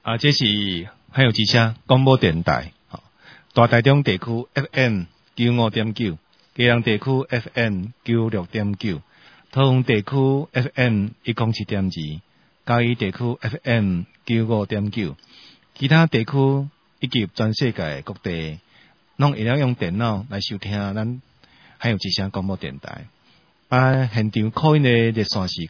这是还有之声广播电台，大台中地区 FM 95.9，基隆地区 FM 96.9，桃园地区 FM 107.2，嘉义地区 FM 95.9，其他地区以及全世界各地，拢会用电脑来收听咱还有之声广播电台。现场call in的热线是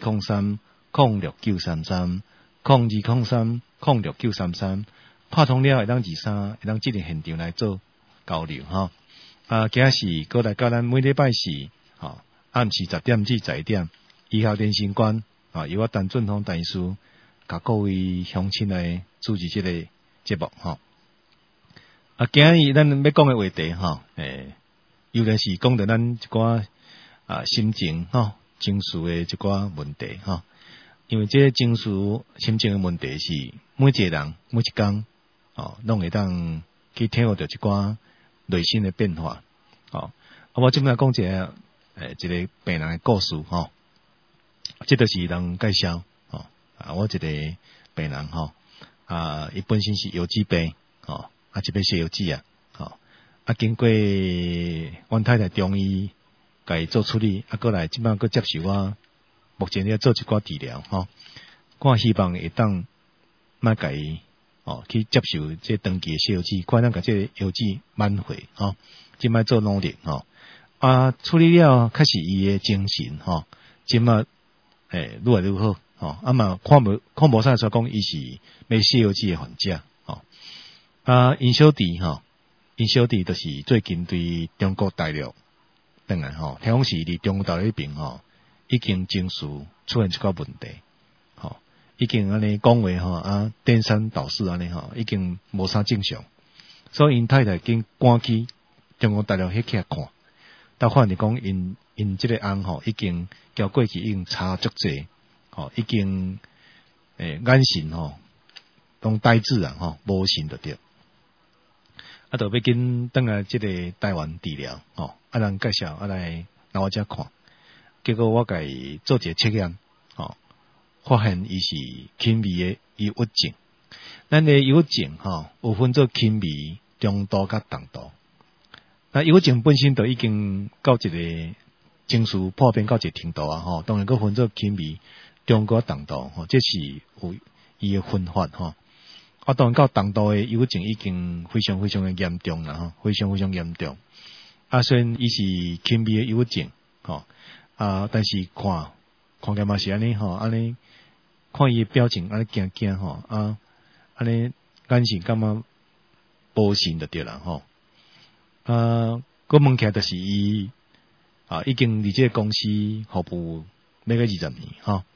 0203-0203-0203-026933，拍通了会当23，会当即个现场来做交流哈。今仔是过来甲咱每礼拜四，暗时10点至11点，医校电信馆由我陈俊宏大师甲各位乡亲来主持这个节目哈。今日咱要讲的话题尤其是讲到咱一寡心情情绪的一寡问题因为这情绪心情的问题是每一个人每一天拢会当去体会到一寡内心的变化我这边来讲一个病人的故事这就是人介绍我一个病人伊本身是腰子病这边是腰子经过阮太太中医甲伊做处理过来即摆佫接受我目前要做一寡治疗我希望会当莫甲伊去接受这长期的小腰子，看咱甲这个腰子挽回即摆做努力处理了确实伊的精神即摆愈来愈好嘛看无啥说讲伊是要小腰子的患者因小弟因小弟就是最近对中国大陆当然听讲是伫中国大陆迄边已经情绪出现一个问题已经安尼讲话颠三倒四安尼已经无啥正常，所以因太太经赶去中国大陆迄起来看，但发现讲因即个翁已经交过去已经差足济已经眼神拢呆滞无神就对。就要紧转来即个台湾治疗人介绍来我遮看，结果我甲伊做一个测验发现伊是轻微的抑郁症。咱的抑郁症有分做轻微、中度甲重度。抑郁症本身就已经到一个情绪破变到一个程度当然佫分做轻微、中度、重度这是有伊的分法当然到重度的抑郁症已经非常非常的严重啦非常非常严重。虽然伊是轻微的抑郁症但是看起嘛是安尼安尼看伊的表情安尼惊惊安尼眼神感觉无神就对啦佫问起来就是伊已经伫这个公司服务要个20年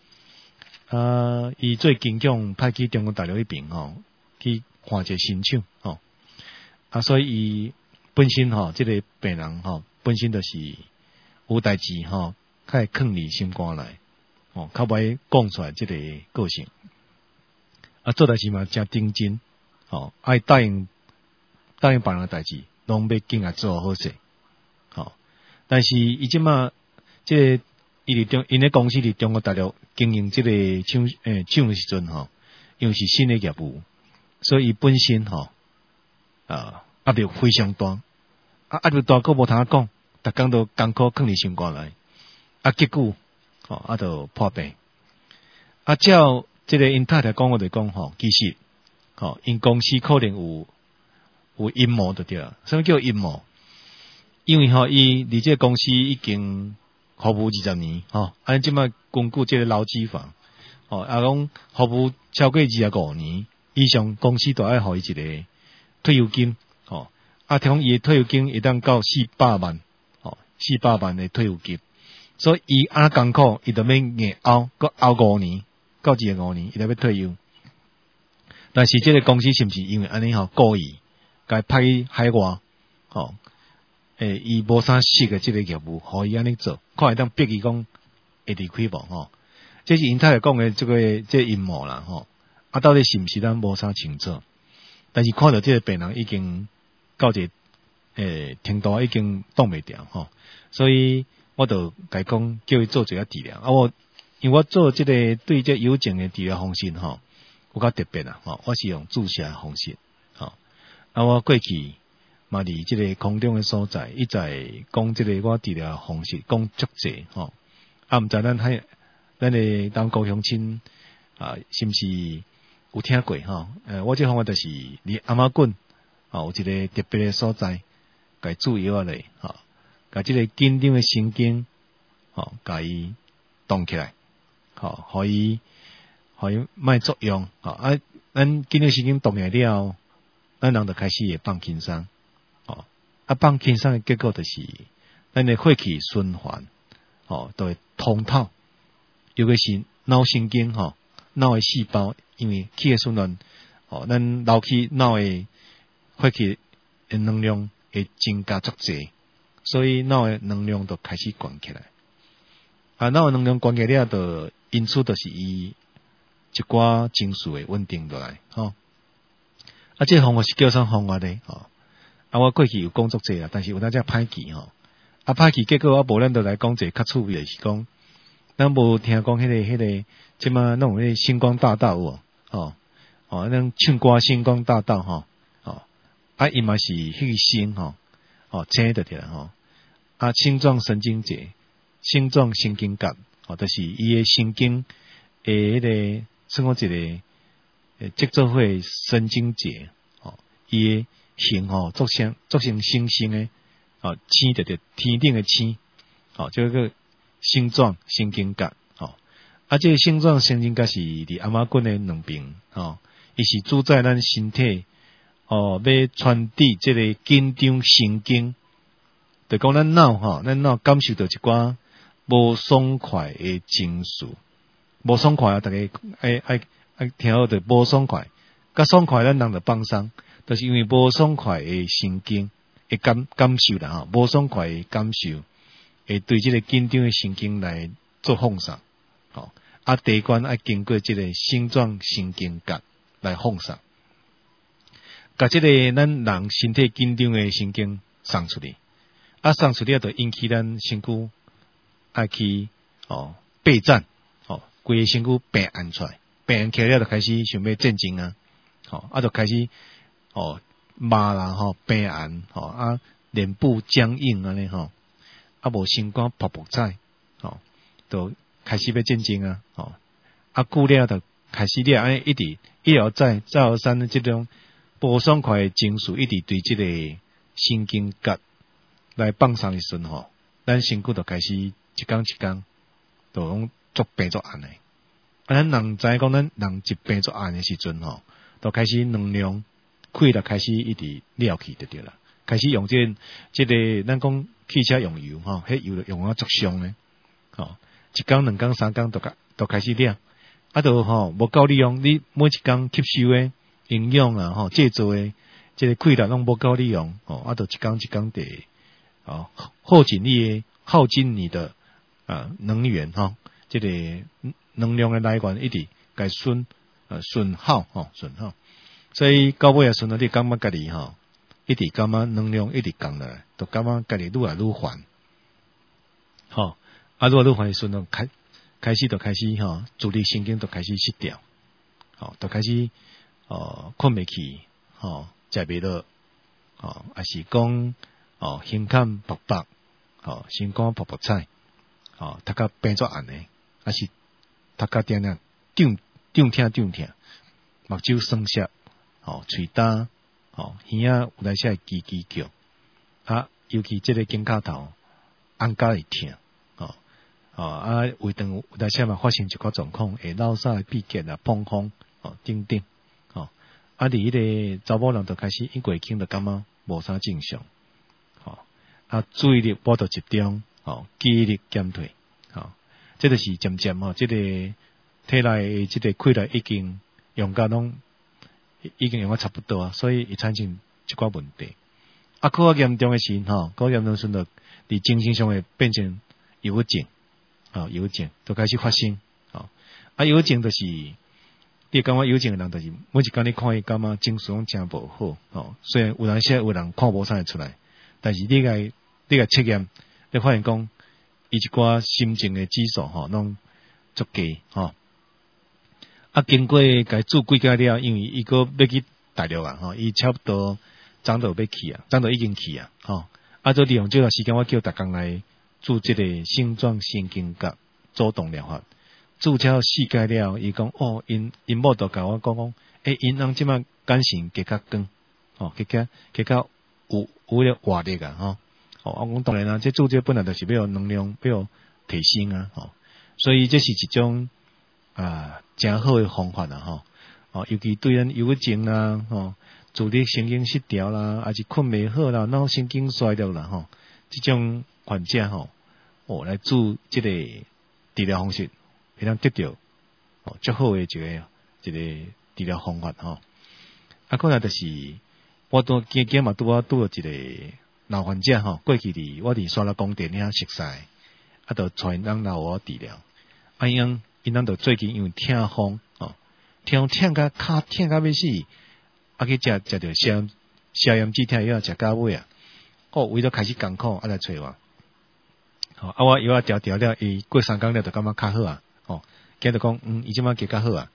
伊最近向派去中国大陆迄边去换一个新厂所以伊本身这个病人本身就是有代志较会囥伫心肝内较袂讲出来这个个性做代志嘛真认真爱答应别人的代志拢要紧做好势但是伊即马这个因咧公司伫中国大陆经营这个厂的时阵因为是新的业务，所以伊本身压力非常大压力大佫无通讲，逐工都艰苦囥伫心肝内结果就破病照这个因太太讲我就讲其实因公司可能有阴谋就对了。什么叫阴谋？因为伊伫这个公司已经服务20年按即摆根据这个劳基法讲服务超过25年以上，公司都爱互伊一个退休金听讲伊的退休金会当到400万400万的退休金，所以伊安艰苦伊就要硬熬佫熬5年到25年伊就要退休。但是这个公司是毋是因为安尼故意该派去海外伊无啥熟的这个业务互伊安尼做，看会当逼伊讲会离开无这是因太太讲的这个阴谋啦到底是毋是咱无啥清楚，但是看到这个病人已经到一个程度已经挡袂掉所以我就甲伊讲叫伊做一下治疗因为我做这个对这忧症的治疗方式有较特别啦，我是用注射的方式，我过去嘛伫即个空中的所在，一再讲即个我治疗方式讲足济，毋知咱的东高乡亲是毋是有听过我这方法就是离阿妈棍有一个特别的所在，甲注意落来甲即个紧张的神经甲伊动起来，互伊莫作用咱紧张神经动起来了，咱人就开始会放轻松放轻松的结果就是咱的血气循环都会通透，尤其是脑神经脑的细胞，因为气的循环咱流去脑的血气的能量会增加足济，所以脑的能量就开始悬起来脑的能量悬起来就因此就是伊一寡情绪会稳定落来这个方法是叫啥方法呢我过去有工作者但是有当只歹记歹记结果无咱就来讲一个较趣味的是讲，咱无听讲迄个即马弄迄个星光大道咱唱歌星光大道伊嘛是迄个星青就对啦星状神经节、星状神经感就是伊的神经迄个算讲一个接做伙神经节伊的形作成星星的星就天顶的星这个星状神经感这个星状神经感是伫阿妈棍的两边伊是主宰咱身体要传递这个紧张神经，就讲咱脑感受到一寡无爽快的情绪，无爽快大家爱听好的无爽快，甲爽快咱人就放松，就是因为无爽快的神经会感受啦无爽快的感受会对这个紧张的神经来做放松第一关要经过这个星状神经感来放松，甲这个咱人身体紧张的神经送出去送出去就引起咱身躯爱去备战规个身躯变按出来，变按起来就开始想要战争就开始麻啦变按脸部僵硬安尼无心肝噗噗菜就开始要战争久了就开始了安尼一而再再而三的这种不爽快的情绪一直对这个神经节来放松的时候咱身躯就开始一天一天就拢作病作暗的咱人知讲咱人一病作暗的时阵就开始能量气力开始一直了去就对了，开始用这个咱讲汽车用油迄油用足伤的一天两天三天都开始了就无够利用，你每一天吸收的营养制造的这个气力拢无够利用就一天一天地耗尽你的能源这个能量的来源一直该损耗，所以到尾时阵你感觉家己一直感觉能量一直降落来，就感觉家己愈来愈烦愈来愈烦的时阵开始自律神经就开始失调就开始困袂去食袂落还是讲胸坎白白心肝噗噗菜头壳变作暗的，还是头壳定定痛目睭酸涩喙焦耳仔有来些叽叽叫尤其这个颈胛头按甲会痛胃肠有来些嘛发生一个状况，会落沙闭结碰风等等伫迄个查某人就开始一过轻就感觉无啥正常注意力无法集中记忆力减退这就是渐渐这个体内这个气力已经用到拢已经用到差不多所以会产生一寡问题较严重的时较严重的时候伫精神上会变成忧郁症忧郁症就开始发生忧郁症就是你感觉忧郁症的人就是每一天你看伊感觉情绪拢真无好虽然有人看无啥会出来，但是你个测验你发现讲伊一寡心情的指数拢足低经过该煮几家了，因为伊个要去大陆啊，伊差不多早就要去啊，早就已经去啊，做利用这段时间，我叫大家来做这个星状神经甲主动疗法。做超4届了，伊讲因某就甲我讲，因人即摆感情加较光，加较有了活力啊，我讲当然啦，这做这本来就是要有能量，要有提升啊，所以这是一种真好的方法啦，尤其对咱忧郁症啦，注意力神经失调啦，还是困袂好啦，脑神经衰弱啦，这种患者来做这个治疗方式，会当得到较好的一个治疗方法过来就是我都今嘛拄到一个老患者过去我伫沙拉宫殿遐熟悉，就带人来我治疗，因就最近因为痛风痛甲骹痛甲要死，去食着消炎止痛药食到尾为了开始艰苦来找我，我药调了，伊过3工了就感觉较好今就讲伊即摆加较好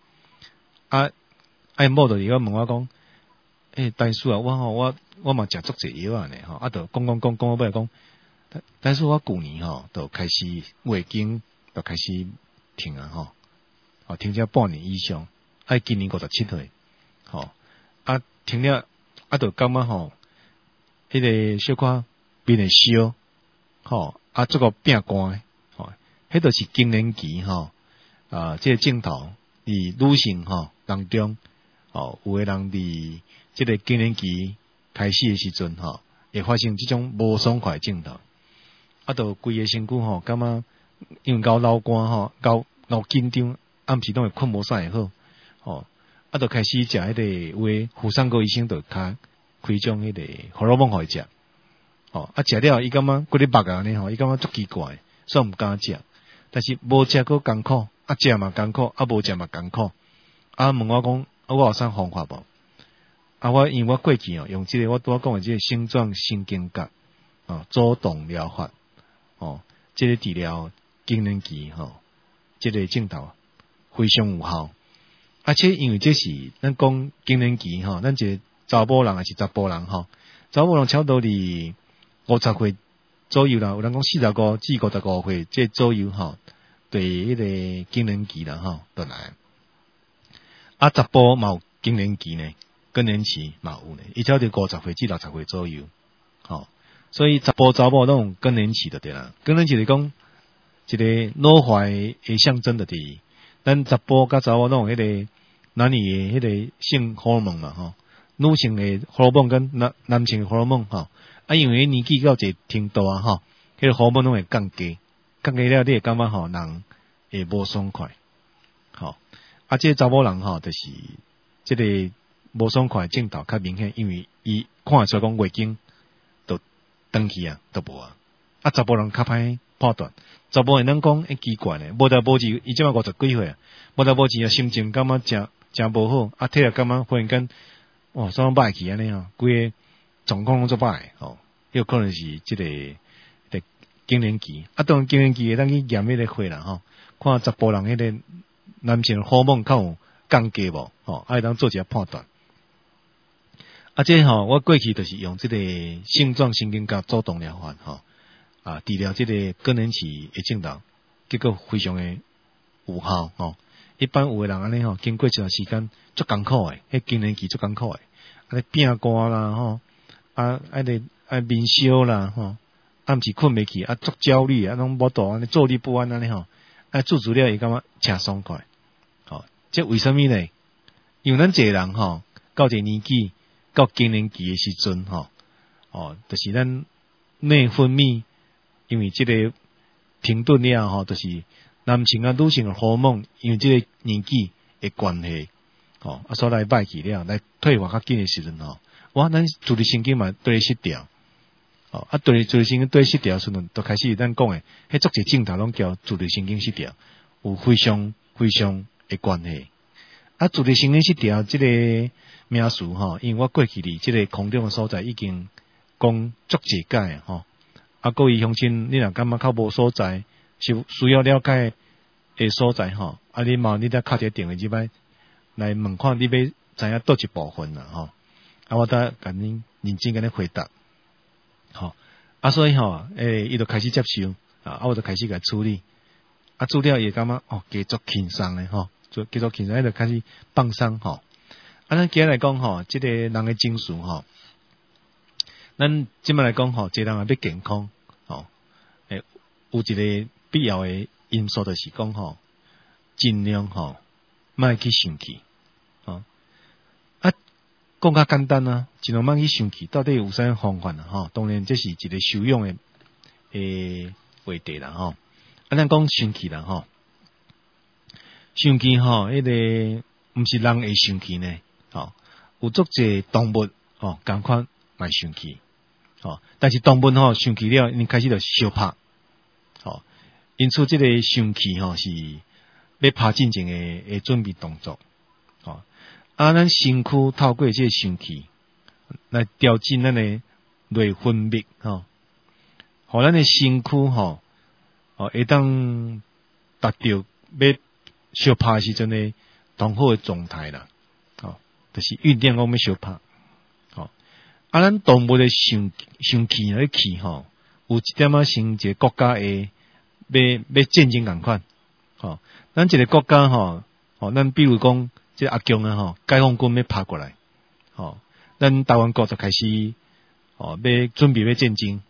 某就伊问我讲，大叔我嘛食足济药呢就讲到尾讲，大叔我旧年就开始月经就开始停停了半年以上，今年57岁，停了就感觉迄个小可面会烧，这个变寒迄就是更年期这个镜头伫女性当中有个人伫这个更年期开始的时阵会发生这种无爽快的镜头，就规个身躯感觉因为够流汗够紧张，暗时拢会困无啥会好就开始食迄个有妇产科医生就开种迄个荷尔蒙互伊食食了伊感觉骨力目伊感觉足奇怪，所以毋敢食，但是无食佫艰苦，食嘛艰苦，无食嘛艰苦，问我讲我有啥方法无？因为我过去用这个我拄讲的这个星状神经甲主动疗法这个治疗更年期这个镜头非常有效，且因为这是咱讲更年期咱一个查某人还是查甫人查某人差不多伫50岁左右啦，有人讲45至55岁这左右对迄个更年期啦就来查甫嘛有更年期呢，更年期嘛有呢，伊差不多50岁至60岁左右所以查甫查某拢有更年期就对啦。更年期是讲一个老化的象征就伫咱查甫甲查某拢有迄个男女的迄个性荷尔蒙嘛女性的荷尔蒙跟男性的荷尔蒙因为年纪到一个程度迄个荷尔蒙拢会降低了，你会感觉人会无爽快这个查某人就是这个无爽快症头较明显，因为伊看出来讲月经就断去都无查甫人较歹判断，查甫人能讲奇怪呢，无代无志，伊即摆50几岁无代无志心情感觉真无好体力感觉忽然间啥拢歹去安尼规个状况拢做歹有可能是这个更年期当然更年期会当去验迄个血啦看查甫人迄个男性荷尔蒙较有降低无会当做一下判断这我过去就是用这个星状神经甲主动疗法治疗这个更年期的症头，结果非常的有效一般有个人安尼经过一段时间足艰苦的，迄更年期足艰苦的，安尼变寒啦面烧啦暗时困袂去足焦虑拢无度安尼坐立不安安尼做治疗伊感觉诚爽快这为什么呢？因为咱一个人到一个年纪到更年期的时阵就是咱内分泌因为这个停顿了就是男性女性的荷尔蒙因为这个年纪的关系所来歹去了来退化较紧的时阵咱自律神经嘛对失调对自律神经对失调的时阵就开始咱讲的迄足侪症头拢叫自律神经失调，有非常非常的关系自律神经失调这个名词因为我过去伫这个空中的所在已经讲足侪届各位乡亲，你若感觉较无所在，是需要了解的所在你嘛你得敲一个电话入来来问看你要知影倒一部分啦吼。我得甲恁认真甲恁回答。吼，所以吼，伊就开始接受，我就开始甲处理。资料也感觉继续轻松诶吼，就继续轻松，就开始放松吼。咱今日来讲吼，即个人诶情绪吼，咱即摆来讲吼，一个人也要健康吼，有一个必要诶因素就是讲吼，尽量吼，莫去生气吼。讲较简单啊，尽量莫去生气，到底有啥方法啊？吼，当然这是一个修养诶话题啦吼。咱讲生气啦吼，生气吼，迄个毋是人会生气呢，吼，有足侪动物共款会生气，吼，但是动物吼生气了，因开始就相拍，吼，因此这个生气吼是要拍进前诶准备动作，吼，咱身躯透过这个生气来调整咱诶内分泌，吼，互咱诶身躯吼。会当达到要相拍时阵诶同好诶状态啦，就是预定我们相拍，咱动物诶生气那气吼，有一点仔像一个国家诶要战争共款，咱一个国家吼，咱比如讲这阿强啊吼，解放军要拍过来，咱台湾国就开始要准备要战争。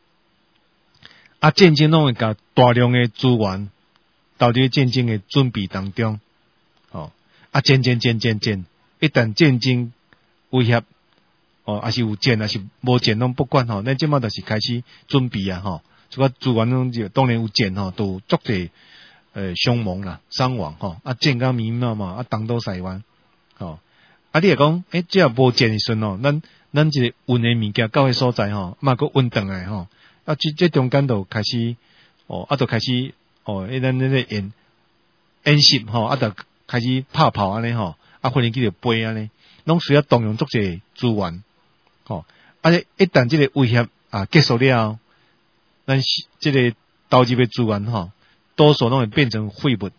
战争拢会甲大量诶资源投入战争诶准备当中，战，一旦战争威胁，还是有战，还是无战拢不管吼，咱即马就是开始准备啊吼，这个资源拢就当然有战吼，都有足侪伤亡啦、伤亡吼，战甲密密嘛，东倒西歪，你若講即若無戰時陣吼，咱一個運誒物件到迄所在吼，嘛個運轉來吼，這中間就開始就開始咱個演習吼，就開始拍炮安尼吼，飛行機就飛安尼，攏需要動用足濟資源吼，一旦這個威脅結束了，咱這個投入嘅資源吼，多數攏會變成廢物。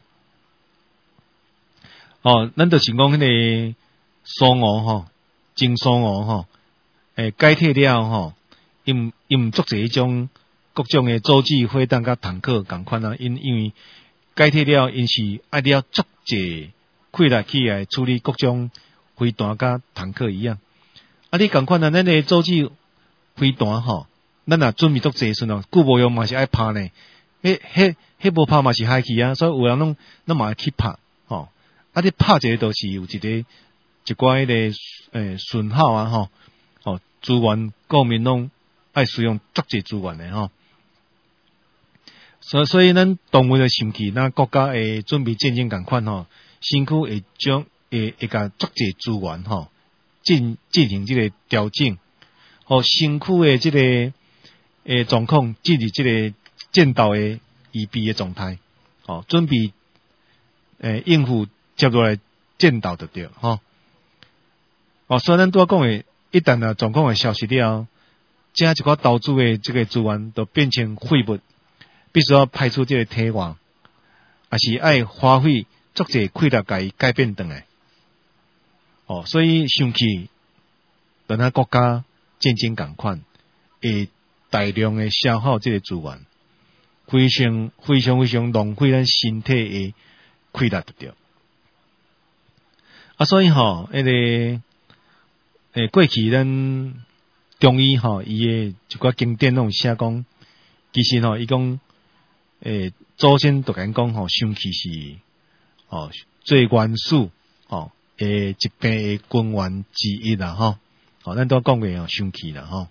咱就是講迄個蘇俄吼，真蘇俄吼，解體了吼，因毋足濟迄種各種誒洲際飛彈甲坦克共款啊，因為解體了，因是愛了足濟氣力去來處理各種飛彈甲坦克一樣。你共款啊，咱誒洲際飛彈吼，咱若準備足濟時陣，久無用嘛是愛拍呢，迄無拍嘛是害去啊，所以有人攏嘛愛去拍吼。你拍一個都是有一寡迄個損耗啊吼，資源各面攏愛使用足濟資源的吼，所以咱動物的生氣，咱國家會準備戰爭共款吼，身軀會甲足濟資源吼進行這個調整，身軀的這個狀況進入這個戰鬥的預備的狀態，準備應付接落來戰鬥就對吼。所以咱拄仔講誒，一旦狀況會消失了，這一寡投資誒這個資源都變成廢物，必須要派出這個體外，也是愛花費足濟氣力甲伊改變轉來。所以生氣，咱國家戰爭共款，會大量誒消耗這個資源，非常浪費咱身體誒氣力就對。所以吼，過去咱中醫吼，伊誒一寡經典攏寫講，其實吼，伊講祖先就講講吼，生氣是最原始疾病誒根源之一啦吼。咱都講過生氣啦吼。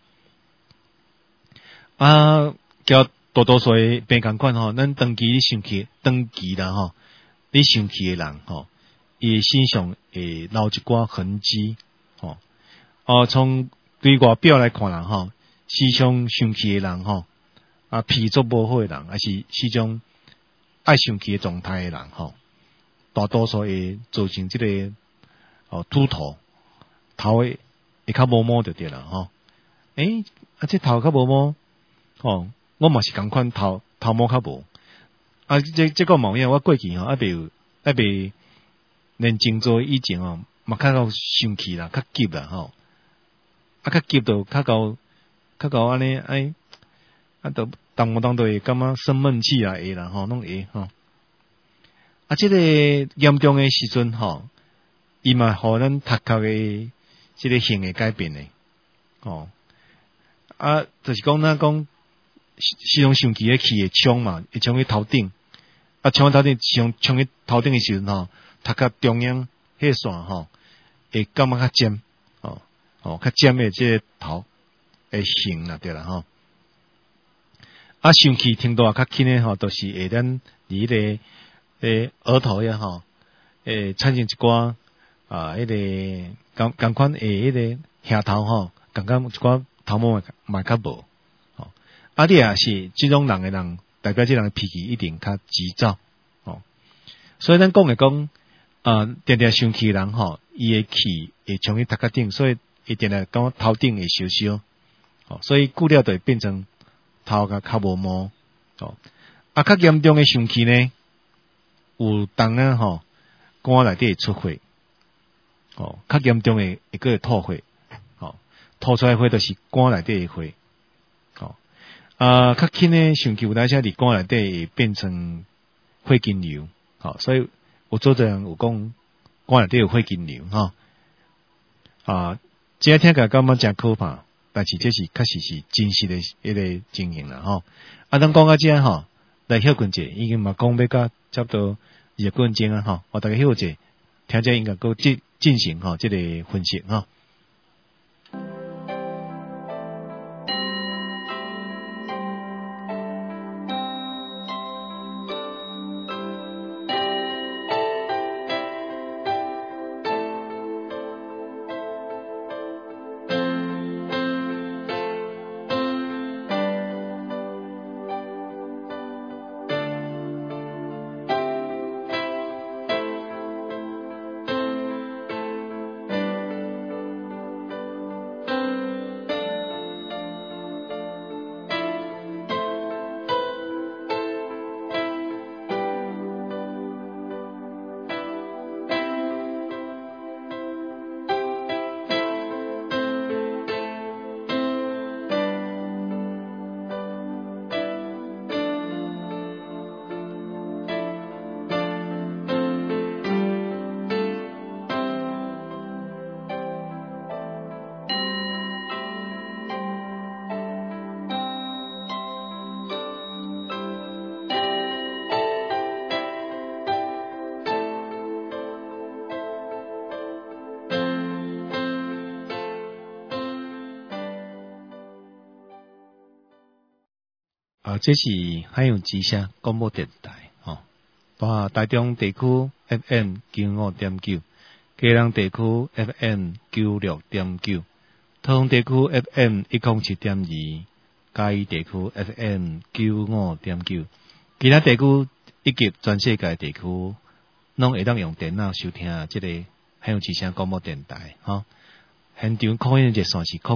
叫多數誒病共款吼，咱長期生氣，長期啦吼，你生氣誒人吼。伊身上會留一寡痕跡，從對外表來看人吼，時常生氣誒人吼，脾足無好誒人，還是時常愛生氣誒狀態誒人吼，大多數會造成這個禿頭會較無毛就對啦吼。這頭較無毛，我嘛是共款頭毛較無，這個毛樣我過去吼，還袂连静坐以前哦，嘛较到生气啦，较急啦吼，较急到较到安尼都当会感觉生闷气啊会啦吼，拢会吼。即个严重诶时阵吼，伊嘛互咱头壳诶即个性会改变诶，吼。就是讲咱讲时常生气诶气会冲嘛，会冲去头顶，冲去头顶，冲去头顶诶时阵吼，头壳中央迄线吼，会感觉较尖，较尖诶即个头会形啦，对啦吼。生气程度较轻诶吼，都是会咱伫迄个额头呀吼，产生一寡迄个共款迄个额头吼，感觉一寡头毛嘛较无吼。你也是即种人诶人，代表即人诶脾气一定较急躁吼。所以咱讲定定生气诶人吼，伊诶气会冲去头壳顶，所以一定来讲头顶会烧烧，所以久了就会变成头壳较无毛，较严重诶生气呢，有当然吼，肝内底会出血，较严重诶会个会吐血，吐出来血就是肝内底诶血，较轻诶生气有当时伫肝内底会变成血筋瘤，所以有做者人有讲肝内底有血筋瘤，这听起来感觉真可怕。但是这是确实是真实的一个情形啦吼。咱讲到这吼，来休困者已经嘛讲要到差不多20分钟啊吼，大家休者听者应该够进行吼这个分析吼。这是海洋之声广播电台吼，台中地区 FM 95.9，基隆地区 FM 96.9，桃园地区 FM 107.2，嘉义地区 FM 95.9，其他地区以及全世界地区，拢会当用电脑收听这个海洋之声广播电台吼。现场call in热线是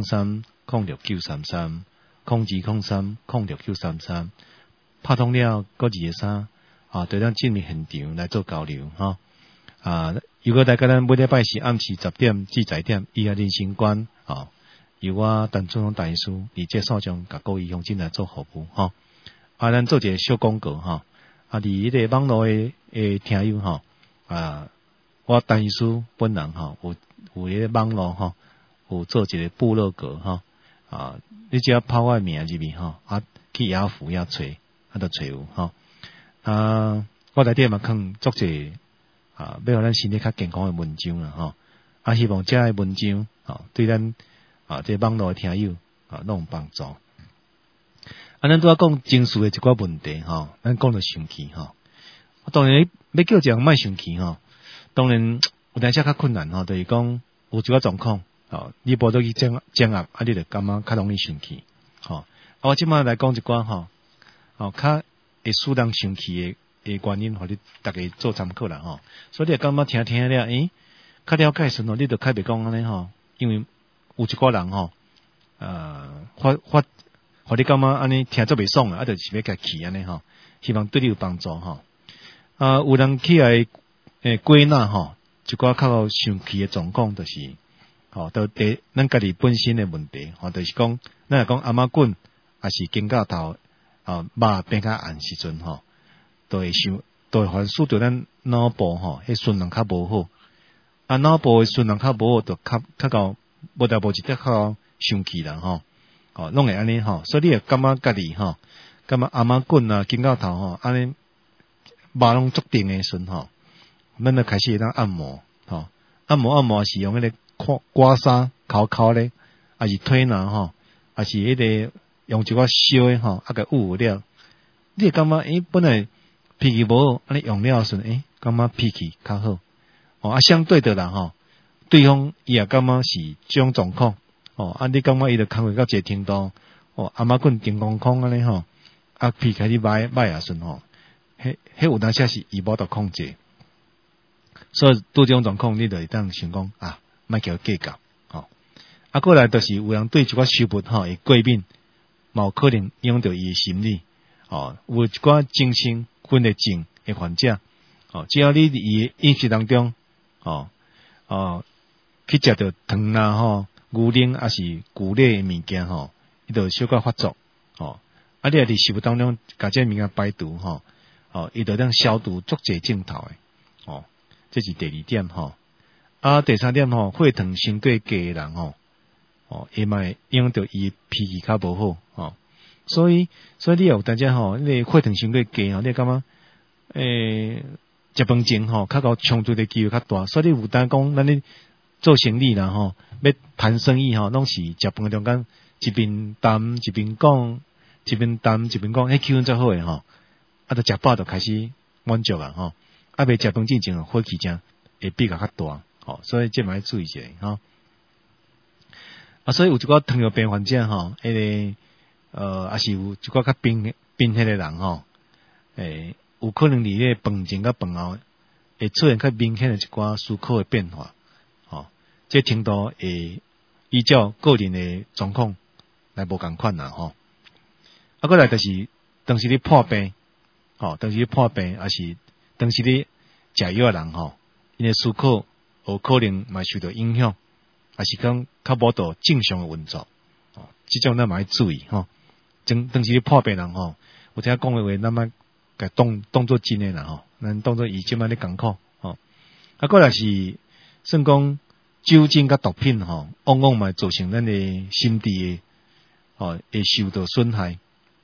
0203-0693，0203-0693，拍通了个2个3对咱进入现场来做交流吼。如果大家咱每礼拜是暗时10点至11点，以下人生观由我陈春龙大师伫这所中甲各位乡亲来做服务吼。咱做一个小广告吼。伫迄个网络诶听友吼，我陈师本人吼有迄个网络吼，有做一个部落格吼。你只要抛我名入面吼，去雅虎遐找，就找有吼。我内底嘛放足侪要互咱身体较健康诶文章啦吼。希望这个文章对咱这网络诶听友拢有帮助。咱拄仔讲情绪诶一寡问题吼，咱讲到生气吼，当然要叫一个人莫生气吼，当然有当时较困难吼，就是讲有一寡状况。你无得去掌握，你就感觉较容易生气。我即摆来讲一寡较会使人生气诶原因，互你大家做参考啦吼。所以你感觉听了，较了解时候，你就较袂讲安尼吼，因为有一寡人吼，互你感觉安尼听做袂爽就是要甲气安尼吼，希望对你有帮助吼。有人起来归纳吼，一寡较生气的状况，就是都咱家己本身的问题，就是讲，咱若讲阿妈滚，还是肩胛头肉变较暗时阵都会反映着咱脑部迄顺能较无好，脑部的顺能较无好，就较到无得无一得较生气啦拢会安尼所以你会感觉家己感觉阿妈滚啊肩胛头安尼肉拢足定的时阵咱就开始会当按摩按摩是用迄个刮痧敲咧，还是推拿还是迄个用一寡烧的甲捂了，你会感觉本来脾气无好，安尼用了时感觉脾气较好相对的啦对方伊也感觉是这种状况你感觉伊就康复到一个程度阿妈棍顶空空安尼脾气开始歹啊顺迄有当时是伊无得控制，所以拄这种状况，你就会当想讲莫叫计较过来就是有人对一寡食物会过敏，嘛有可能影响到伊的心理有一寡精神分裂症的患者只要你伫伊的饮食当中去食到糖啦牛奶还是谷类的物件伊就小可发作你也伫食物当中甲这物件排毒伊就当消毒足侪镜头的这是第二点第三点血糖升过低的人伊嘛会影响到伊脾气较无好所以你有当时你血糖升过低你会感觉食饭前较高冲突的机会较大，所以你有当讲咱咧做生意啦要谈生意拢是食饭中间一边谈一边讲，一边谈一边讲，迄气氛最好诶就食饱就开始满足啊未食饭之前火气正会比较大所以这嘛要注意一下所以有一个糖尿病患者迄个也是有一个较冰迄个人有可能伫咧饭前甲饭后会出现较明显的一寡思考的变化这程度会依照个人的状况来无共款啦过来就是当时你破病当时你破病还是当时你食药的人因为思考有可能嘛受到影响，还是讲较无到正常的运作这种咱嘛要注意当时你破病人有听讲的话咱嘛甲当作真诶啦咱当作伊即摆咧艰苦过来是算讲酒精甲毒品往往嘛造成咱诶心智会受到损害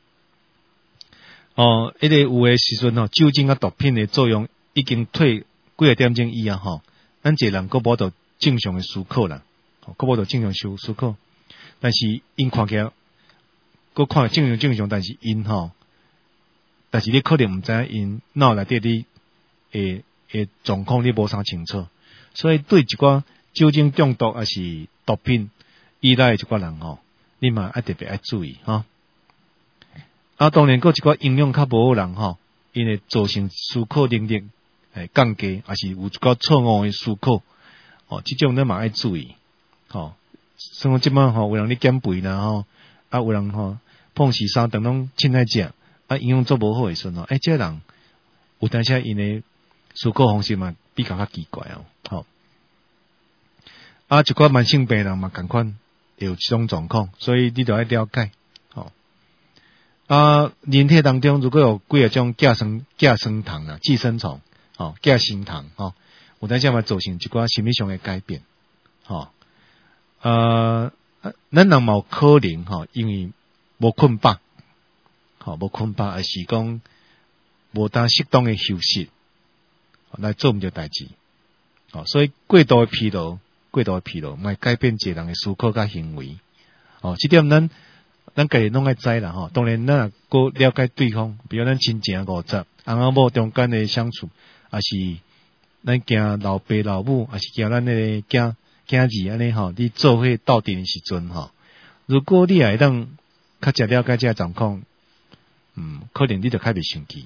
迄个有诶时阵酒精甲毒品诶作用已经退几个点钟以后咱一个人佫无到正常诶思考啦佫无到正常思考，但是因看起来佫看正常，但是因但是你可能毋知影因脑内底你诶状况你无啥清楚，所以对一寡酒精中毒还是毒品依赖的一寡人你嘛特别爱注意当然佫一寡营养较无好人因会造成思考能力降低，还是有一寡错误的思考这种咱嘛爱注意像讲即摆有人咧减肥啦有人碰时三顿拢凊爱食营养做无好诶时阵这人有当时因诶思考方式嘛比较奇怪一寡慢性病人嘛同款会有这种状况，所以你都要了解人体当中如果有几个种寄生虫啦、寄生虫寄生虫有当时嘛造成一寡心理上的改变咱人嘛有可能因为无困饱还是讲无当适当的休息来做毋着代志所以过度的疲劳莫改变一个人的思考甲行为这点咱家己拢爱知啦当然咱若了解对方，比如咱亲情50翁仔某中间的相处，还是咱惊老爸老母，还是惊咱的囝儿安尼你做伙斗阵的时阵如果你也会当较食了解这状况可能你就较袂生气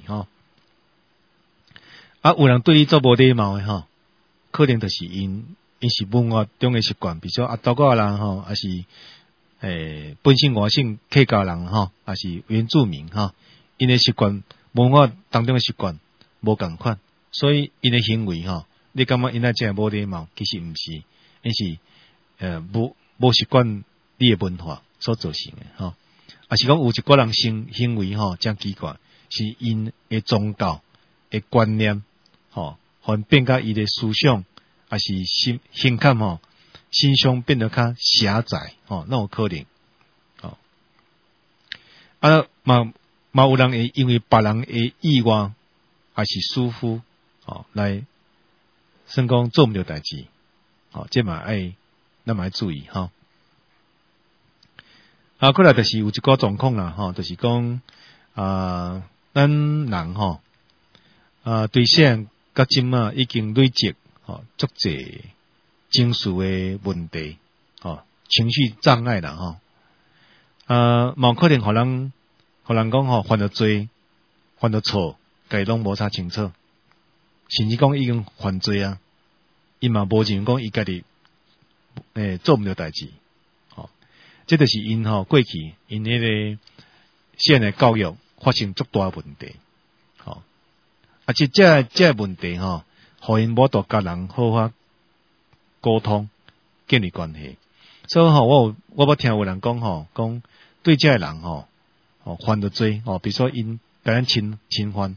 有人对你做无礼貌的可能就是因是文化中的习惯，比如说岛国人还是本身外省客家人还是原住民因的习惯文化当中的习惯无共款所以因的行为你感觉因那真无礼貌，其实毋是，因是无习惯你的文化所造成的啊是讲有一个人行为真奇怪，是因的宗教的观念互变甲伊的思想，啊是心感心胸变得较狭窄那有可能啊嘛有人会因为别人的意外还是疏忽来算讲做毋到代志这嘛咱嘛要注意过来就是有一个状况啦就是讲咱人对现到今已经累积足侪情绪的问题情绪障碍啦嘛可能互人讲犯了罪犯了错，家己拢无啥清楚，甚至讲已经犯罪啊，伊嘛无认讲伊家己做毋到代志这就是因过去因迄个现的教育发生足大问题这问题互因无大家人好好沟通建立关系，所以我捌听有人讲讲对这个人犯了罪比如说因甲咱侵犯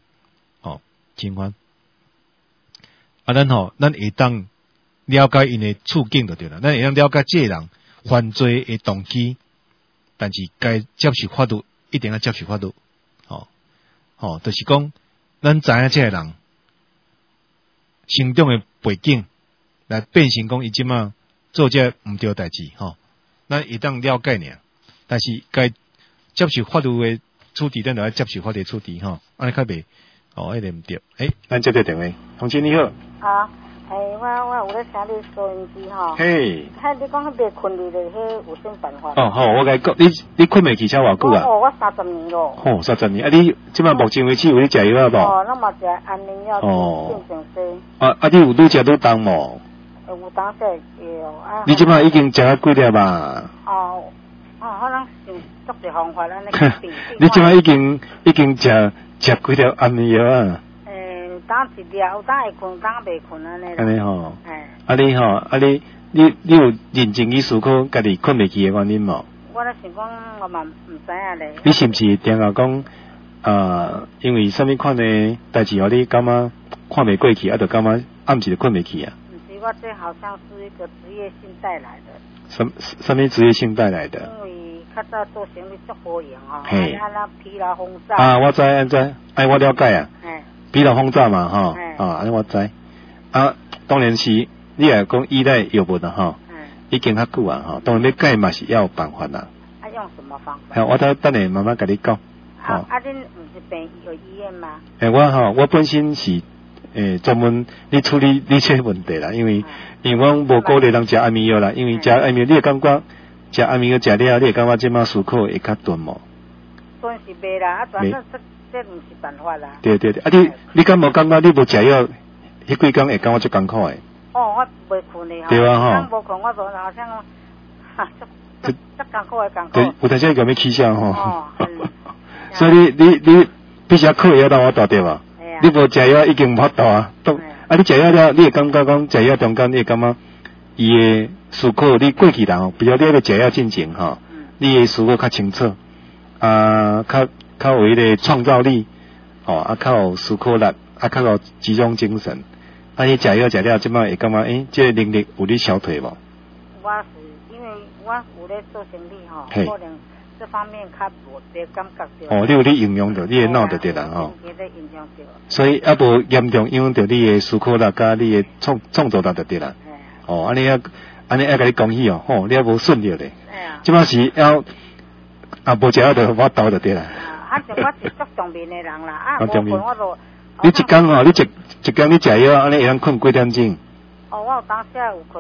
咱会当了解因的处境就对了，咱会当了解这个人犯罪的动机，但是该接受法律一定要接受法律就是讲咱知影这个人成长的背景来变成讲伊即马做这毋对代志咱会当了解尔，但是该接受法律的处置，咱就要接受法律的处置安尼较袂迄个毋对。咱接个电话，同学你好。 我有咧听你收音机嘿。 你讲迄袂困你咧，迄有啥办法？ 好，我甲你讲，你困袂起超偌久啊？ 我30年咯。 30年，你即马目前为止有咧食药啊无？ 咱嘛食安眠药，正西。 你有愈食愈重无？ 有当时药你即马已经食啊几粒啊？ 可能是足侪方法安尼。 你即马已经食几粒安眠药啊？ 当一粒，有当会困，当袂困安尼。 安尼你有认真去思考家己困袂起的原因无？ 我咧想讲，我嘛毋知影咧。 你是毋是定下讲因为啥物款的代志互你感觉看袂过去，就感觉暗时就困袂起啊？ 毋是，我这好像是一个职业性带来的。 什么职业性带来的？ 因为较早做生意足好用嘿。 安那疲劳轰炸。 我知，我了解啊。疲劳轰炸嘛安尼我知当然是你也讲依赖药物啊已经较久啊当然要改嘛是要有办法啦。 用什么方法？ 我等下慢慢甲你讲。 恁毋是病有医院吗？ 我本身是专门你处理你这问题啦，因为我无鼓励人食安眠药啦，因为食安眠药你会感觉食安眠药食了，你会感觉即马思考会较顿无？ 顿是袂啦，转正这毋是办法啦。 对，你敢无感觉你无食药，迄几工会感觉足艰苦诶？ 我袂困诶对啊无困我就好像足艰苦诶艰苦。 对，有阵时讲要起笑所以你必须要靠药让我大对吧？你无食药已经无法度啊。你食药了，你会感觉讲食药中间你会感觉伊诶思考，你过去人比如你个食药进前你诶思考较清楚较有迄个创造力较有思考力较有集中精神你食药食了即摆会感觉这个能力有咧消退无？ 我是因为我有咧做生意可能这方面较无这感觉到你有咧影响到你的脑就对啦影响到所以无严重影响到你的思考力甲你的创造力就对啦安尼要甲你恭喜你也无顺利咧即摆是要无食药就我倒就对啦我是足重面的人啦无困我就你一工你一工你食药安尼会通困几点钟？ 我有当时有困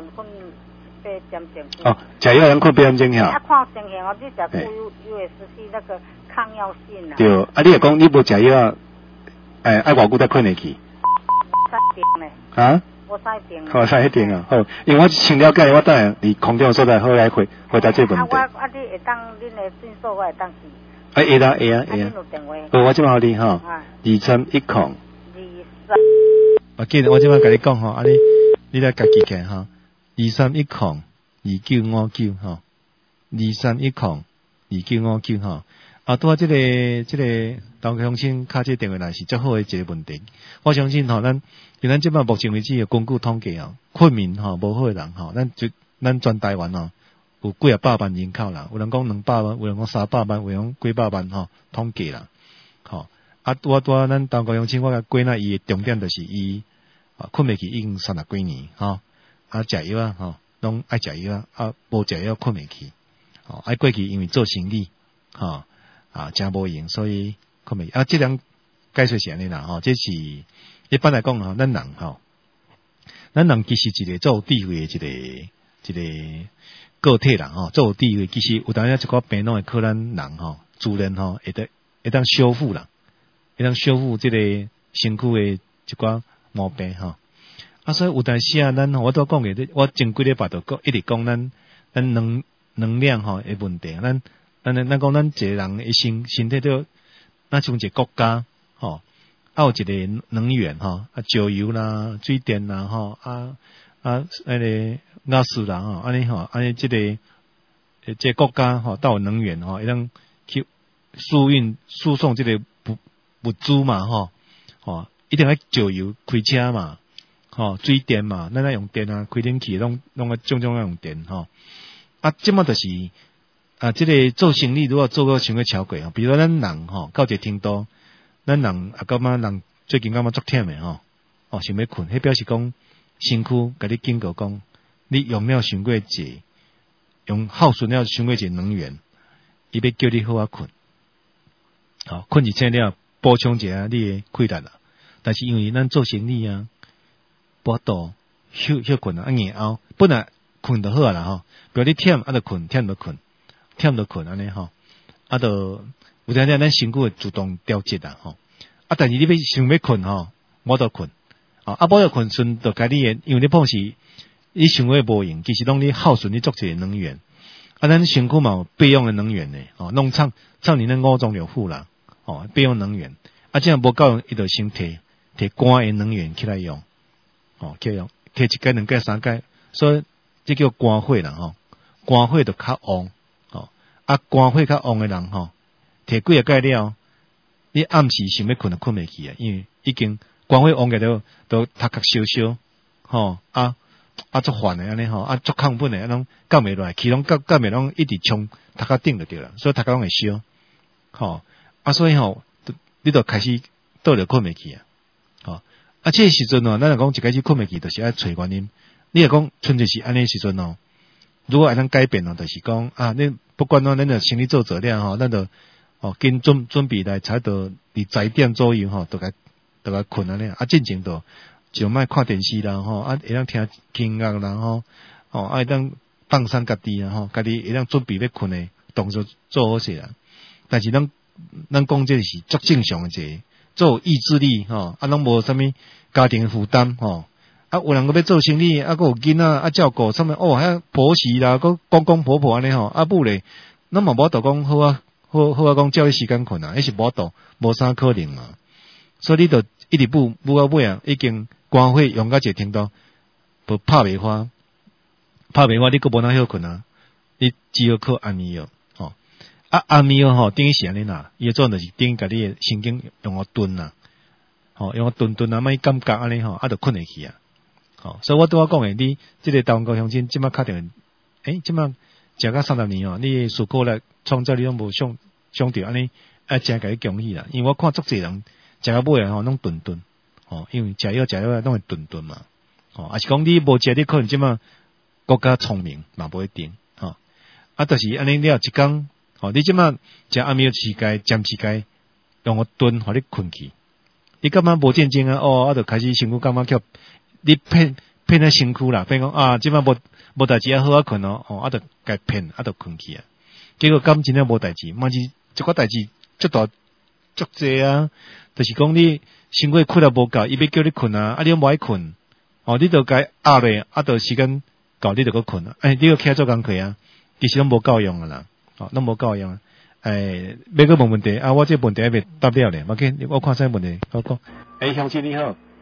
8点钟。 食药能困8点钟呀？ 看情形你食有会失去那个抗药性啦。 对，你若讲你无食药爱偌久才困得去 ？3点咧。我3点。 3点啊，好，因为我想了解，我等下离空中所在好来回答这问题。 你会当恁的诊所我会当去。 会啊。 恁有电话？ 我即马互你2310。23 记得我即摆甲你讲吼，你来家己看哈，23102959哈，23102959哈。拄啊，即个当乡亲敲这电话来是最好诶一个问题。我相信吼，咱即摆目前为止诶根据统计困眠无好诶人咱全台湾有几啊百万人口啦，有人讲200万，有人讲300万，有人讲几百万统计啦。拄啊，咱当乡亲我甲归纳伊诶重点就是伊困袂去已经30几年食药拢爱食药无食药困袂去过去因为做生意真无用，所以困袂即样解说是安尼啦这是一般来讲咱人其实一个做有智慧诶一个个体啦做有智慧，其实有当一寡病拢会靠咱人自然会当修复啦，会当修复即个身躯诶一寡毛病所以有当时咱我都讲过，我前几礼拜都一直讲咱能量诶问题，咱讲咱一个人诶身体都咱像一个国家有一个能源石油啦、水电啦那个瓦斯啦安尼即个国家都有能源会当去输送即个物资嘛一定要石油开车嘛水电嘛，咱用电开冷气拢种用电即么就是即个做生意如果做个伤过超过比如咱人到一个程度，咱人感觉人最近感觉足忝诶想要困，迄表示讲身躯甲你警告讲，你用了伤过济，耗损了伤过济能源，伊要叫你好困困一醒了补充一下你诶气力啦。但是因为咱做生意无度休困硬后本来困就好啦比如你忝就困，忝就困安尼就有阵咱身躯会自动调节啦但是你想要困无得困无得困顺就甲你诶，因为你碰是你想要无用，其实拢你耗损你足济能源咱身躯嘛有备用诶能源诶弄唱你那五脏六腑啦备用能源这样无够用，伊就先摕肝诶能源起来用起来用，摕一届两届三届，所以这叫肝火啦肝火就较旺肝火较旺诶人摕几个届了，你暗时想要困就困袂去因为已经肝火旺起都头壳烧烧足烦诶安尼足亢奋诶，拢降袂落来，气拢降袂拢一直冲头壳顶就对了，所以头壳拢会烧所以你就开始倒就困袂去这个时阵咱若讲一开始困袂去，就是爱找原因。你若讲纯粹是安尼时阵如果会通改变就是讲你不管咱就生理做了咱就紧准备来才到10点左右就该困安尼进前就莫看电视啦会当听音乐啦会当放松家己家己会当准备要困诶动作做好势啦。但是咱讲这是足正常诶一个做意志力拢无啥物家庭负担有人要做生意佫有囡仔照顾啥物遐婆媳啦佫公婆婆安尼母咧咱嘛无度讲好讲照你时间困迄是无度无啥可能嘛。所以你就一直补到尾已经肝火用到一个程度无拍袂花你佫无哪好困你只好靠安眠药安眠药等于是安尼啦，伊做就是等于甲你诶神经用顿啦用顿莫感觉安尼就困会去所以我拄仔讲诶，你即个台湾高乡亲即摆敲电话即摆食到30年你思考力创造力拢无上着安尼真甲你恭喜啦，因为我看足济人食到尾拢顿因为食药拢会顿嘛也是讲你无食你可能即摆国家聪明嘛无一定就是安尼了一工你即摆食安眠药时间暂时间用顿互你困去，你感觉无正经就开始身躯感觉叫你骗在身躯啦，骗讲即摆无代志好困就该骗就困去结果真正无代志，嘛是一个代志足大足济就是讲你身躯困无够，伊要叫你困你无爱困你就该压咧就时间到你就搁困你要起来做工课其實都冇夠用噶啦，都冇夠用。要個問問題我這問題還未答了咧，我看啥問題，我講。鄉親你好，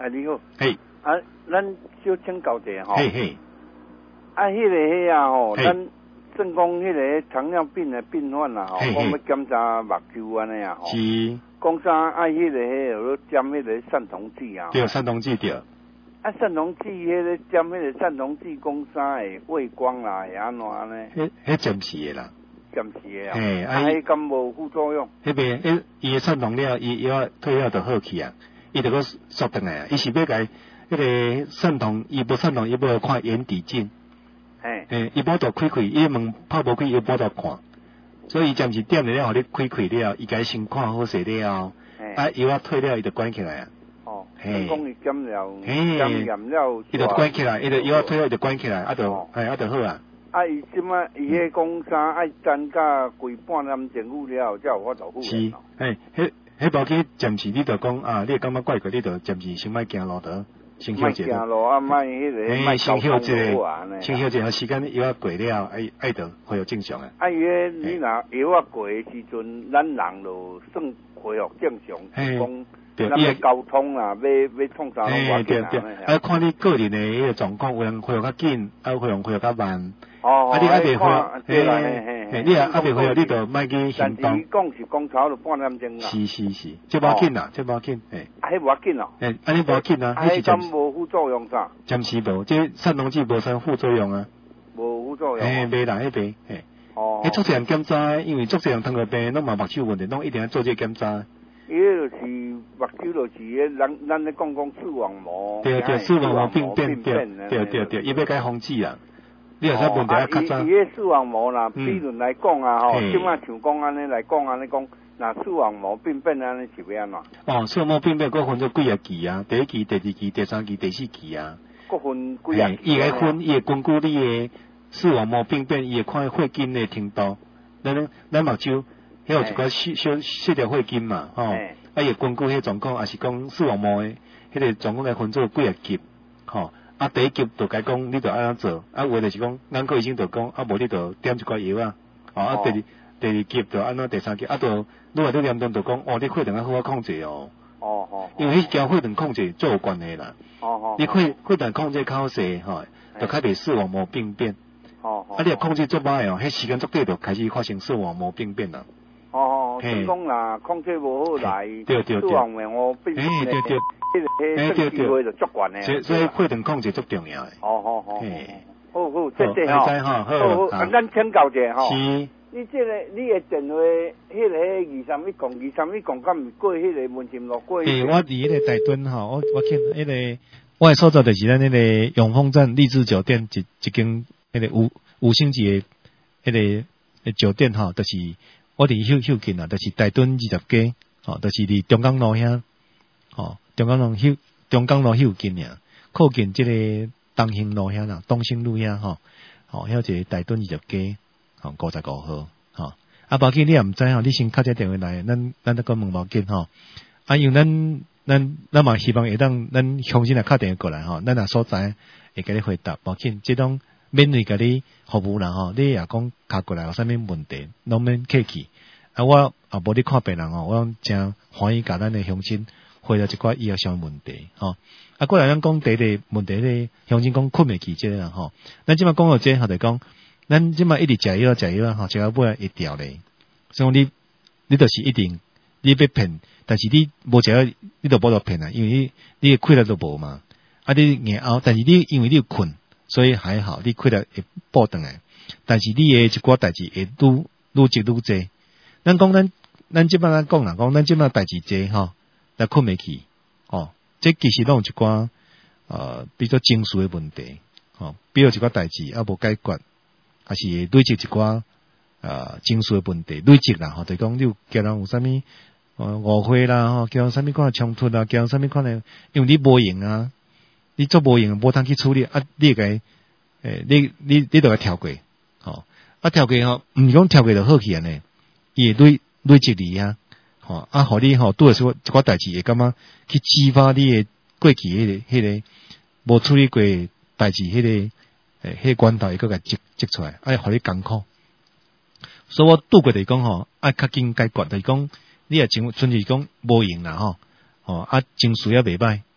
你好。 嘿。 咱小请教者吼。 嘿嘿。 迄啊吼，咱正讲迄个糖尿病的病患啦吼，讲要检查目睭安尼啊吼。 是。 讲啥迄个针迄个散瞳剂啊。 对，散瞳剂对。 散瞳剂迄个针迄个散瞳剂讲啥会畏光啦，会安怎呢？ 迄暂时的啦。 暂时的啊。迄敢无副作用？ 迄边伊散瞳了，伊药退了就好去啊，伊就个缩转来啊，伊是要甲迄个散瞳，伊无散瞳，伊要看眼底镜。伊无度开，伊门拍无开，伊无度看，所以伊暂时点了，互你开了，伊家先看好势了，药退了，伊就关起来啊。 讲伊减盐了， 伊就关起来，伊就药退了，伊就关起来，就好啊。 伊即摆伊迄讲啥爱等甲规半年前后了，才有法度好。 是，迄无去暂时，你就讲啊，你感觉怪怪，你就暂时先莫行路倒。先休一下，先休一下，时间药过了，爱就恢复正常啊。 伊个你若药过的时阵，咱人就算恢复正常，讲咱要沟通啊，要创啥拢我紧啊。 看你个人的迄个状况，有人恢复较紧，恢复较慢。 你还袂恢复，你还袂恢复，你就莫去行动。 但是讲是讲超了半点钟啦。 是，这无紧啦，这无紧， 迄无要紧哦。 安尼无紧啊， 迄是敢无副作用啥？ 暂时无，这散瞳剂无啥副作用啊。 无副作用。 袂啦，迄边，足侪人检查，因为足侪人糖尿病，拢嘛目睭问题，拢一定要做这检查。 伊个就是目睭，就是咱咧讲视网膜。 对，视网膜病变，对，伊要改防止啊。你有啥问题啊？较早。 伊个视网膜啦，比如来讲啊，吼，即摆像讲安尼来讲，安尼讲，那视网膜病变安尼是要安怎？ 视网膜病变佫分做几啊期啊？第一期、第二期、第三期、第四期啊。 佫分几啊期？ 伊会分，伊会根据你的视网膜病变，伊会看血筋的程度。咱目睭，迄有一寡小条血筋嘛，伊会根据迄状况，也是讲视网膜的迄个状况来分做几啊级，第一级就该讲，你就安怎做，有的就是讲，眼科医生就讲，无你就点一寡药啊，第二级就安怎，第三级就愈来愈严重，就讲，你血糖要好好控制哦。因为迄交血糖控制最有关系啦。你血糖控制较好势，就较袂视网膜病变。你若控制足歹迄时间足短就开始发生视网膜病变啦。 就是讲啦，控制无好来， 视网膜病变。 对， 机会就足悬诶。 所以血糖控制足重要诶。 好，这好，咱请教者吼。 是。 你这个你的电话，迄个23讲，敢毋过迄个文心路过？ 我伫迄个大墩吼，我去迄个，我的所在就是咱迄个永丰站励志酒店一间迄个五星级的迄个酒店吼，就是我伫附近啊，就是大墩20街，就是伫中港路遐，中港路附近啊，靠近即个东兴路遐啦，东兴路遐遐一个大墩20街，55號，無要緊，你也毋知你先敲隻電話來，咱再講問無要緊因為咱嘛希望會當咱鄉親來敲電話過來咱若所知會甲你回答，無要緊，即種免費甲你服務啦你也講敲過來有啥物問題，攏免客氣，我也無你看病人我真歡喜甲咱的鄉親回答一寡醫學上問題過來咱講第一個問題咧，鄉親講困袂去即個啦咱即擺講到這就講。咱即擺一直食藥，食到尾會掉咧。所以你就是一定你要騙，但是你無食藥，你就無得騙啊，因為你嘅氣力都無嘛。你硬拗，但是你因為你有困，所以還好，你氣力會補轉來。但是你嘅一寡代志會愈積愈濟。咱即擺咱講啦，講咱即擺代志濟咱困袂去這其實攏有一寡比較情緒嘅問題比如一寡代志無解決。還是累積一寡情緒的問題，累積啦就是講你有叫人有啥物誤會啦叫人啥物款衝突啦，叫人啥物款因為你無用啊，你做無用無通去處理你會你就該跳過跳過毋是講跳過就好去呢，伊會累積你互你拄着一寡代志會感覺去激發你的過去迄個無處理過代志迄個管道會擱甲積出來，互你艱苦。所以我拄過就是講愛較緊解決，就是講你也像是講無用啦情緒也袂歹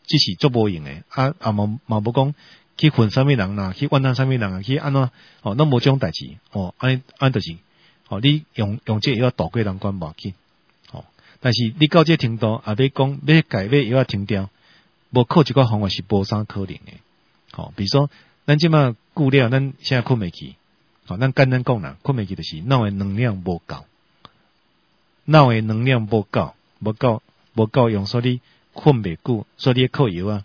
只是做无用诶，嘛无讲去恨啥物人啦，去怨恨啥物人啊，去安怎那无种代志安就是你用这药度过人关无去但是你到这程度要讲要改要药停掉，无靠一个方法是无啥可能诶。比如说咱即马久了，咱现在困袂去，咱简单讲啦，困袂去就是脑诶能量无够，无够用，所以你困袂久，所以你靠药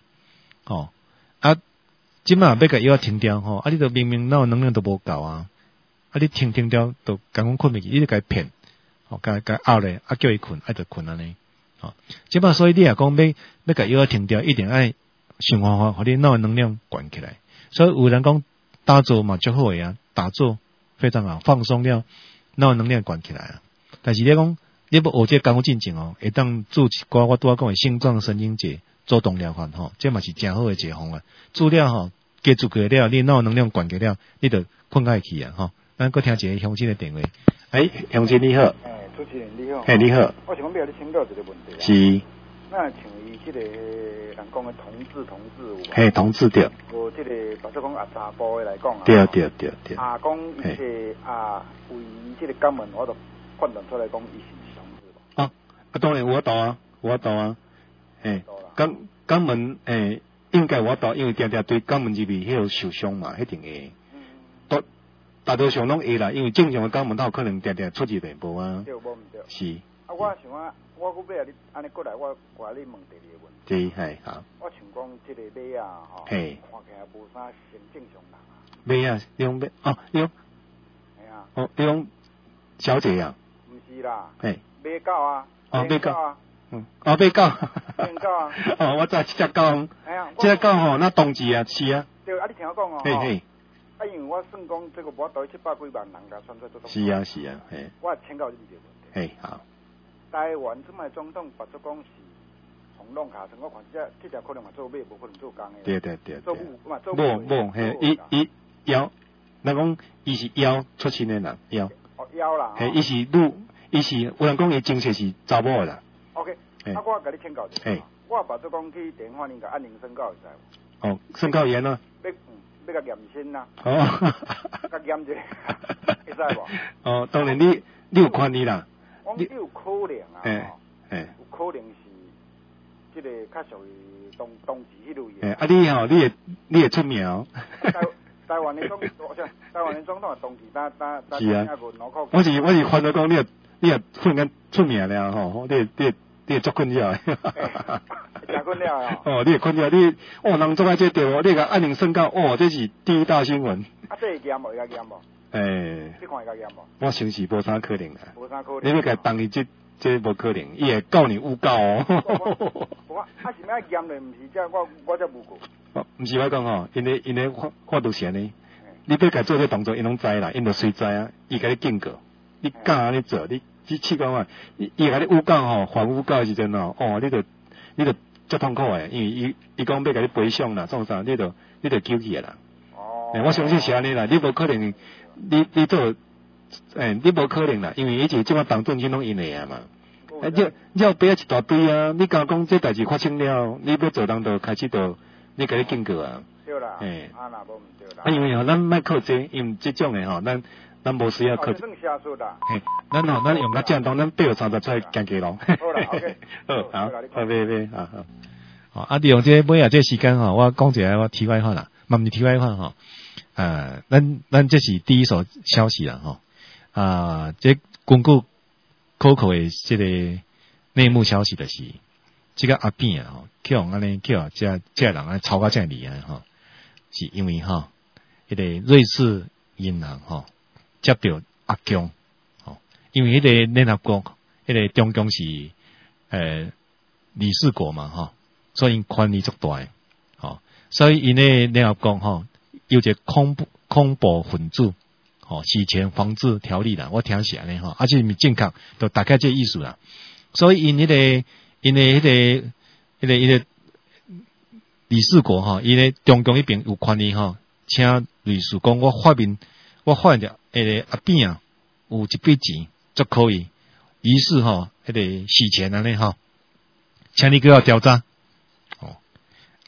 即马要甲药停掉你就明明脑能量都无够你停掉就讲困袂去，你就该骗该拗咧叫伊困，就困安尼即马所以你也讲要甲药停掉，一定爱想办法，互你脑能量管起来。所以有人讲打坐嘛足好诶打坐非常好，放松了，脑能量管起来但是你讲你要学这功夫进前会当做一寡我拄仔讲诶星状神经节主动疗法这嘛是真好诶一个方法。做了加做过了，你脑能量管起了，你就困会去咱搁听一个乡亲诶电话。乡亲你好。 主持人你好。 你好。 我想要你请教一个问题是。 那请伊这个人讲的同志有同志对。 无这个，比如讲查甫的来讲对。讲伊这为伊这个肛门，我就判断出来讲伊是不是同志吧？ 当然我道肛门应该我道，因为常常对肛门入面迄受伤嘛，一定会。大多数拢会啦，因为正常的肛门头可能常常出入的无对，无毋对。 是。 我想我搁要你安尼过来，我你问第二个问题。对，好。 我想讲，这个马看起来无啥像正常人马你用你用。你用小姐毋是啦。 马狗马狗。 马狗我知这只狗。这只狗那冬至是对，你听我讲嘿。 因为我算讲这个无到700几万人甲算出来做。 是我请教你一个问题。 好。 台湾这卖总统把做讲是红弄卡层，我看这只可能嘛做马，无可能做工的。 对。 做母嘛做母伊妖，咱讲伊是妖出身的人妖。 妖啦。 伊是有人讲伊精神是查某的啦。 OK。我甲你请教一下。我把做讲去电话恁甲按铃申告会使无？申告员要甲验身啦。甲验者，会使无？ 当然你有权利啦。 你有可能有可能是这个较属于冬至迄类的。你会出名台湾的总统冬至打是我是看到讲你也忽然间出名了你会足困扰的。 真困扰你会困扰你人做这对你甲按铃申告这是第一大新闻。 这会验无？你看会验无？ 我想是无啥可能啦。 无啥可能。 你要甲当伊这无可能，伊会告你诬告我是咩验嘞？毋是这我才无过。 毋是我讲因为法度是安尼，你要甲做这动作，因拢知啦，因就随知伊甲你警告，你敢安尼做，你试讲伊甲你诬告反诬告的时阵你就足痛苦的，因为伊讲要甲你赔偿啦，创啥，你就救去啦。我相信是安尼啦，你无可能，你做，你无可能啦，因为伊就即马当政军拢因的嘛。要背一大堆你刚讲这代志发生了，你要做人就开始就你甲你警告对啦。那无毋对啦。 因为咱莫靠这，因为这种的咱无需要靠。 算下数啦。 咱用较正当，咱830出来行街咯。 好啦 ，OK。 好，买好。利用这尾这时间我讲一下我题外话啦，嘛毋是题外话咱这是第一手消息啦这根据可靠的这个内幕消息就是这个阿扁去用安尼叫这人安尼吵到这里是因为迄个瑞士银行接到阿强因为迄个联合国迄个中共是理事国嘛所以权力足大所以因的联合国有一个恐怖分子洗钱防治条例啦，我听是安尼而且是正确，就大概这意思啦。所以因迄个理事国因的中共那边有权利请律师讲我发现着阿扁有一笔钱就可以，于是迄个洗钱安尼请你给我调查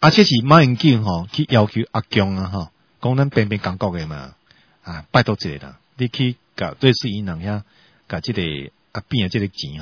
且是马英九吼去要求阿强啊吼，讲咱边边港国的嘛，啊，拜托一个啦，你去甲瑞士银行遐，甲即个阿扁即个钱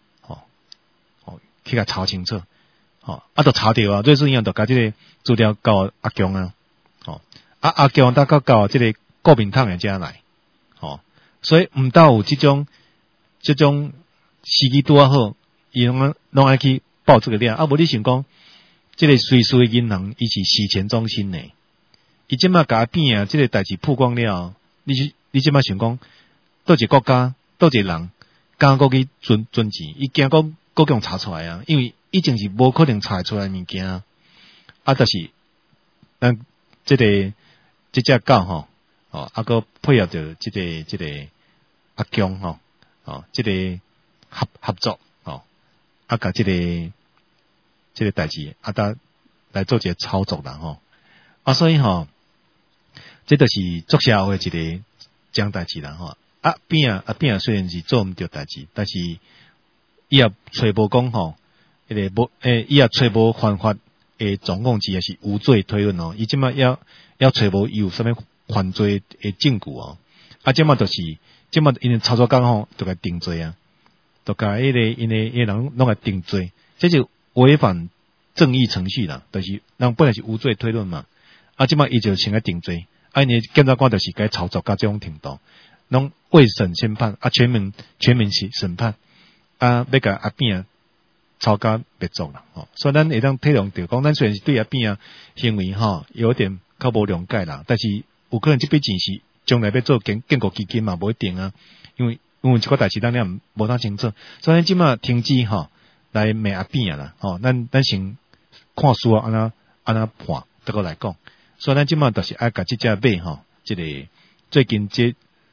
去甲查清楚，都查到啊，瑞士银行就甲即个资料交阿强啊，阿强大概交即个国民党的遮来，所以毋到有即种时机拄啊好，伊拢爱去报这个料，无你想讲。这个瑞士银行伊是洗钱中心呢，伊即马甲变啊，这个代志曝光了，你即马想讲，倒一个国家，倒一个人，敢过去存钱，伊惊讲国强查出来啊，因为以前是无可能查出来物件啊，就是咱这只狗吼，个配合着这个阿强吼，这个合作甲这个代志来做一个操作啦吼，所以这就是作社会一个讲代志啦吼。阿扁虽然是做毋着代志，但是伊也揣无讲吼，伊也揣无犯法诶状况之下是无罪推论哦。伊即马要揣无有啥物犯罪诶证据哦。即马因为操作讲吼，就甲定罪啊，就甲因为人拢甲定罪，这就违反正义程序啦，就是人本来是无罪推论嘛，即马伊就先来定罪，因为检察官就是该操作到这种程度，拢未审先判，全面审判，要甲阿扁抄家别做啦，所以咱会当体谅着讲，咱虽然是对阿扁行为有点较无谅解啦，但是有可能这笔钱是将来要做建国基金嘛，无一定啊，因为一个代志咱也无当清楚，所以咱即马停止来骂阿扁啦，咱先看书安那判，得个来讲，所以咱即马就是爱甲即只马即个最近这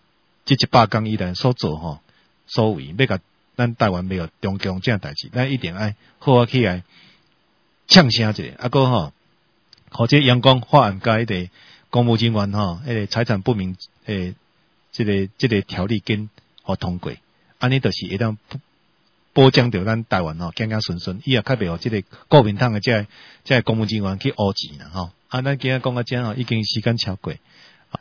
100天以来所做所为，要甲咱台湾没有中共这样代志，咱一定爱好起来呛声一下，个或者阳光法案甲迄个公务人员迄个财产不明这个条例跟通过，安尼就是会当保障着咱台湾健健顺顺，伊也较袂互即个国民党的这公务人员去乌钱啦咱今仔讲到这已经时间超过，